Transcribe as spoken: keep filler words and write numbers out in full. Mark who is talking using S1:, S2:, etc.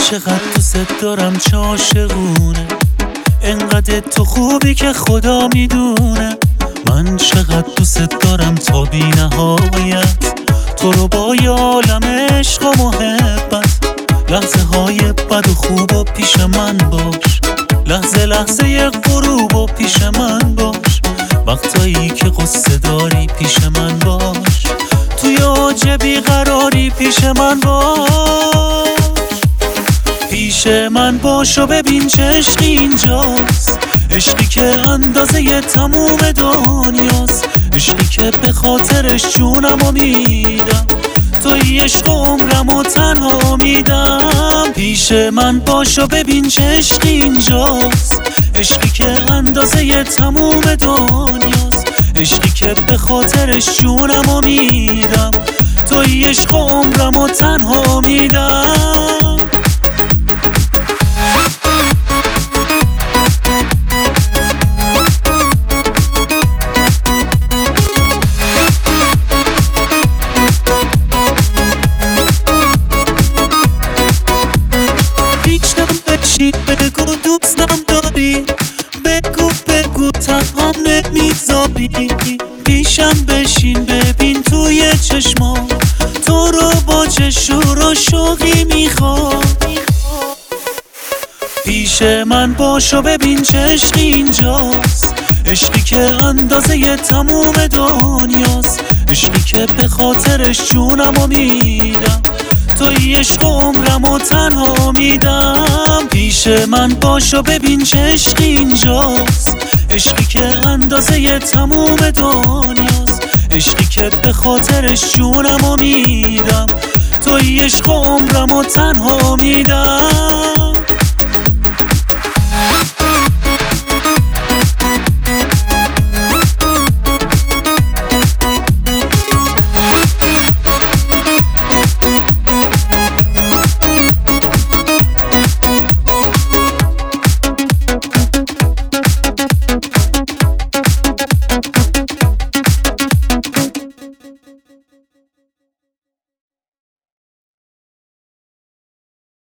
S1: چقدر دوست دارم چه عاشقونه، انقدر تو خوبی که خدا میدونه. من چقدر دوست دارم تا بی نهایت، تو رو با یه عالم عشق و محبت. لحظه های بد و خوب و پیش من باش، لحظه لحظه ی غروب و پیش من باش. وقتایی که قصه داری پیش من باش، توی اوج بیقراری پیش من باش. پیش من باش و ببین چه عشقی اینجاست، عشقی که اندازه ی تموم دنیاست، عشقی که به خاطرش جونمو میدم، توی عشق و عمرمو تنها میدم. پیش من باش و ببین چه عشقی اینجاست، عشقی که اندازه ی تموم دنیاست، عشقی که به خاطرش جونمو میدم، توی عشق و عمرمو تنها میدم. بگو دوستم داری، بگو بگو تنهام نمیذاری. پیشم بشین ببین توی چشمام، تو رو با چه شور و شوقی میخوام. پیش من باش و ببین چه عشقی اینجاست، عشقی که اندازه ی تموم دنیاست، عشقی که به خاطرش جونمو میدم، توی عشق و عمرمو تنها میدم. پیش من باش و ببین چه عشقی اینجاست، عشقی که اندازه ی تموم دنیاست، عشقی که به خاطرش جونمو میدم، توی عشق و عمرمو تنها میدم.